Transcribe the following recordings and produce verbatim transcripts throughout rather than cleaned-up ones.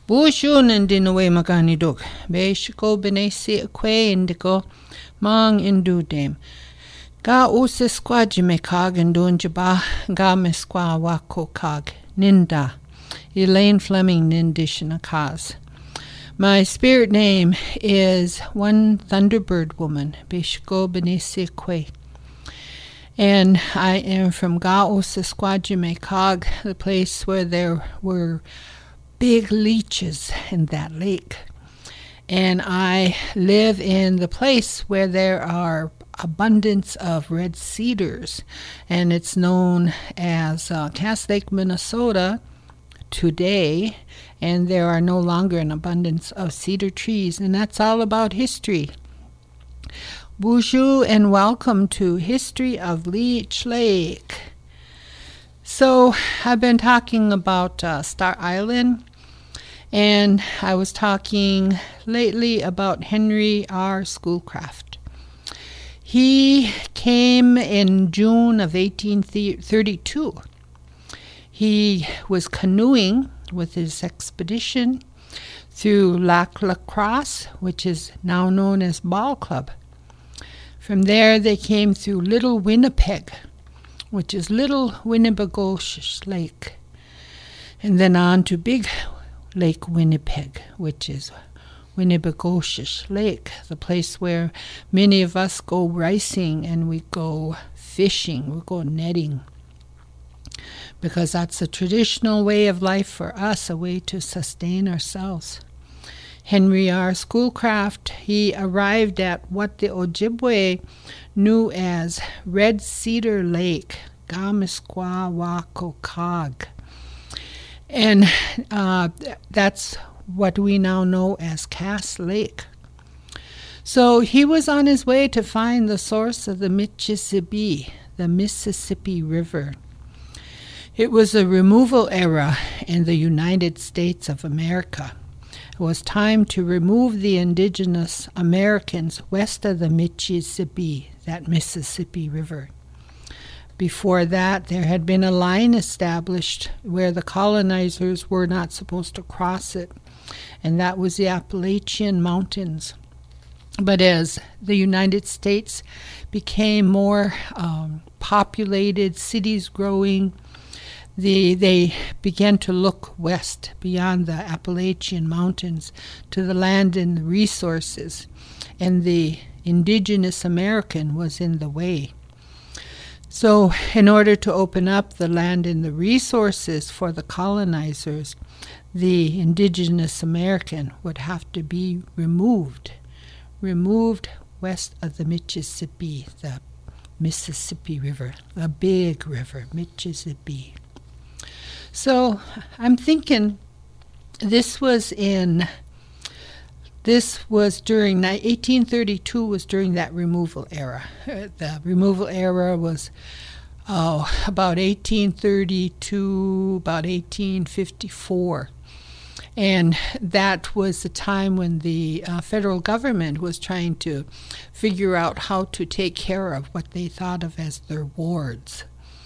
Bushun and Dinaway Maganiduk, Beshiko Benesi Aquay Indigo, Mang Indudem. Ga use squadjime cog and dunjaba, ga mesqua wako cog, Ninda, Elaine Fleming Nindishina cause. My spirit name is One Thunderbird Woman, Beshiko Benesi Aquay. And I am from Ga use squadjime cog, the place where there were big leeches in that lake. And I live in the place where there are abundance of red cedars, and it's known as uh, Cass Lake, Minnesota today, and there are no longer an abundance of cedar trees, and that's all about history. Bonjour and welcome to History of Leech Lake. So I've been talking about uh, Star Island, and I was talking lately about Henry R. Schoolcraft. He came in June of eighteen thirty-two. He was canoeing with his expedition through Lac La Crosse, which is now known as Ball Club. From there they came through Little Winnipeg, which is Little Winnibigoshish Lake, and then on to Big Lake Winnipeg, which is Winnibigoshish Lake, the place where many of us go ricing and we go fishing, we go netting, because that's a traditional way of life for us, a way to sustain ourselves. Henry R. Schoolcraft, he arrived at what the Ojibwe knew as Red Cedar Lake, Gamisquawakokog. And uh, that's what we now know as Cass Lake. So he was on his way to find the source of the Mississippi, the Mississippi River. It was a removal era in the United States of America. It was time to remove the indigenous Americans west of the Mississippi, that Mississippi River. Before that, there had been a line established where the colonizers were not supposed to cross it, and that was the Appalachian Mountains. But as the United States became more um, populated, cities growing, The, they began to look west beyond the Appalachian Mountains to the land and the resources, and the indigenous American was in the way. So in order to open up the land and the resources for the colonizers, the indigenous American would have to be removed, removed west of the Mississippi, the Mississippi River, a big river, Mississippi. So I'm thinking this was in, this was during, eighteen thirty-two was during that removal era. The removal era was oh, about eighteen thirty-two, about eighteen fifty-four. And that was the time when the uh, federal government was trying to figure out how to take care of what they thought of as their wards.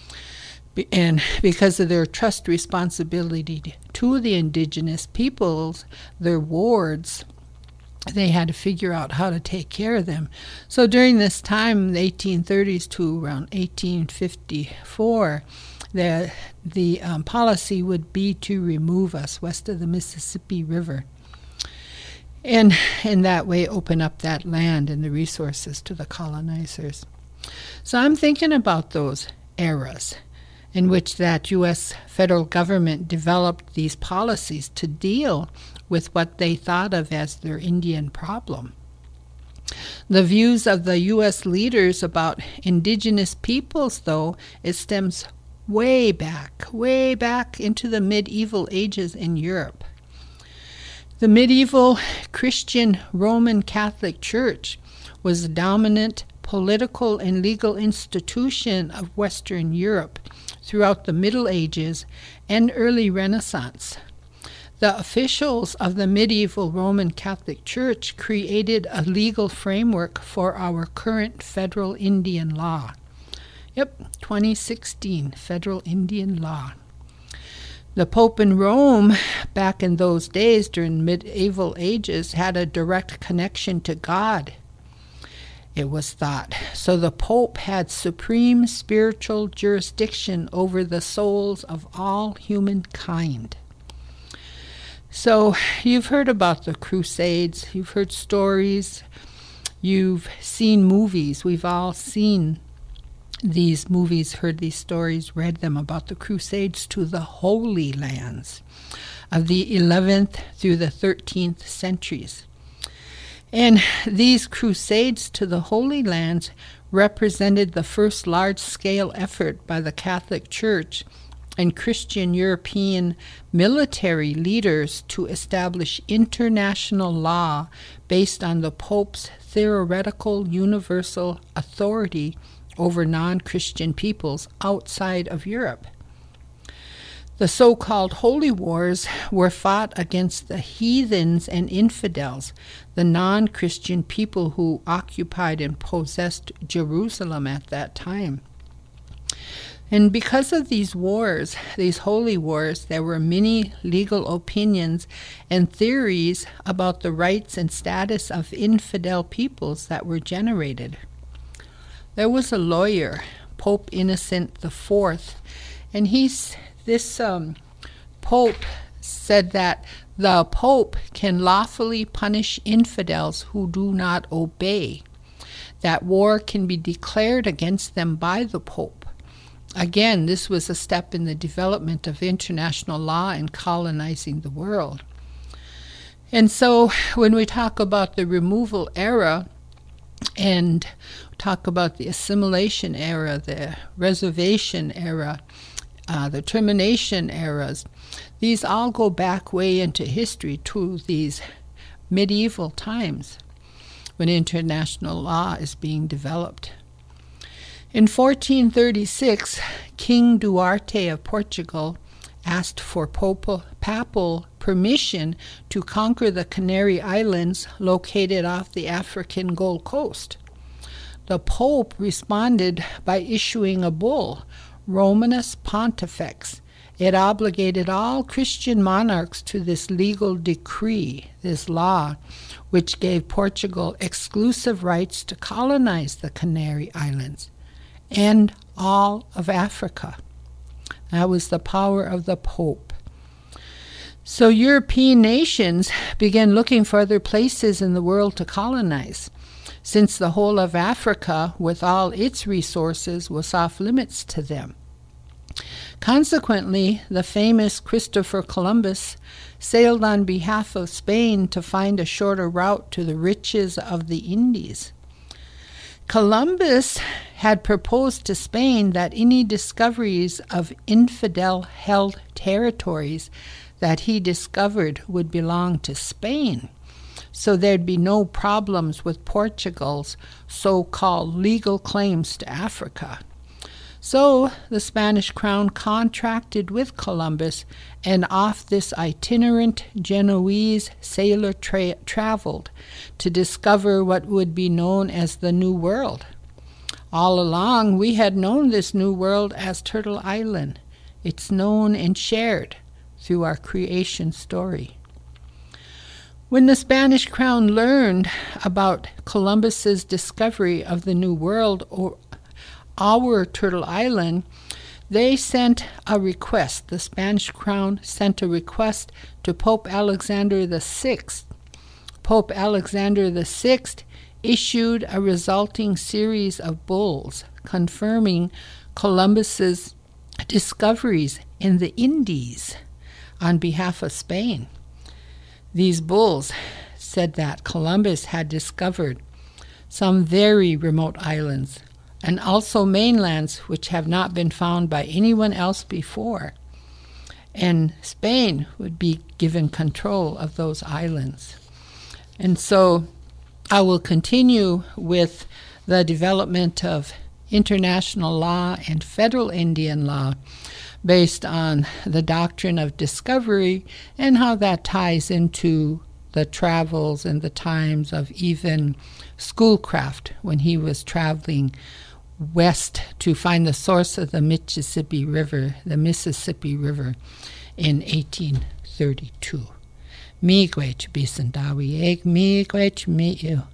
And because of their trust responsibility to the indigenous peoples, their wards, they had to figure out how to take care of them. So during this time, the eighteen thirties to around eighteen fifty-four, the, the um, policy would be to remove us west of the Mississippi River, and in that way open up that land and the resources to the colonizers. So I'm thinking about those eras in which that U S federal government developed these policies to deal with what they thought of as their Indian problem. The views of the U S leaders about indigenous peoples, though, it stems way back, way back into the medieval ages in Europe. The medieval Christian Roman Catholic Church was the dominant political and legal institution of Western Europe throughout the Middle Ages and early Renaissance. The officials of the medieval Roman Catholic Church created a legal framework for our current federal Indian law. Yep, twenty sixteen federal Indian law. The Pope in Rome, back in those days during medieval ages, had a direct connection to God, it was thought. So the Pope had supreme spiritual jurisdiction over the souls of all humankind. So you've heard about the Crusades, you've heard stories, you've seen movies. We've all seen these movies, heard these stories, read them about the Crusades to the Holy Lands of the eleventh through the thirteenth centuries. And these crusades to the Holy Lands represented the first large-scale effort by the Catholic Church and Christian European military leaders to establish international law based on the Pope's theoretical universal authority over non-Christian peoples outside of Europe. The so-called Holy Wars were fought against the heathens and infidels, the non-Christian people who occupied and possessed Jerusalem at that time. And because of these wars, these holy wars, there were many legal opinions and theories about the rights and status of infidel peoples that were generated. There was a lawyer, Pope Innocent the Fourth, and he's This um, Pope said that the Pope can lawfully punish infidels who do not obey, that war can be declared against them by the Pope. Again, this was a step in the development of international law and colonizing the world. And so when we talk about the removal era and talk about the assimilation era, the reservation era, Uh, the termination eras, these all go back way into history to these medieval times when international law is being developed. In fourteen thirty-six, King Duarte of Portugal asked for papal, papal permission to conquer the Canary Islands located off the African Gold Coast. The Pope responded by issuing a bull, Romanus Pontifex. It obligated all Christian monarchs to this legal decree, this law, which gave Portugal exclusive rights to colonize the Canary Islands and all of Africa. That was the power of the Pope. So European nations began looking for other places in the world to colonize, since the whole of Africa, with all its resources, was off limits to them. Consequently, the famous Christopher Columbus sailed on behalf of Spain to find a shorter route to the riches of the Indies. Columbus had proposed to Spain that any discoveries of infidel-held territories that he discovered would belong to Spain, so there'd be no problems with Portugal's so-called legal claims to Africa. So the Spanish crown contracted with Columbus, and off this itinerant Genoese sailor tra- traveled to discover what would be known as the New World. All along, we had known this New World as Turtle Island. It's known and shared through our creation story. When the Spanish crown learned about Columbus's discovery of the New World, or our Turtle Island, they sent a request. The Spanish crown sent a request to Pope Alexander the Sixth. Pope Alexander the Sixth issued a resulting series of bulls confirming Columbus's discoveries in the Indies on behalf of Spain. These bulls said that Columbus had discovered some very remote islands, and also mainlands which have not been found by anyone else before. And Spain would be given control of those islands. And so I will continue with the development of international law and federal Indian law based on the doctrine of discovery and how that ties into the travels and the times of even Schoolcraft when he was traveling west to find the source of the Mississippi River, the Mississippi River in eighteen thirty-two. Miigwech bisandawi eg miigwech miu.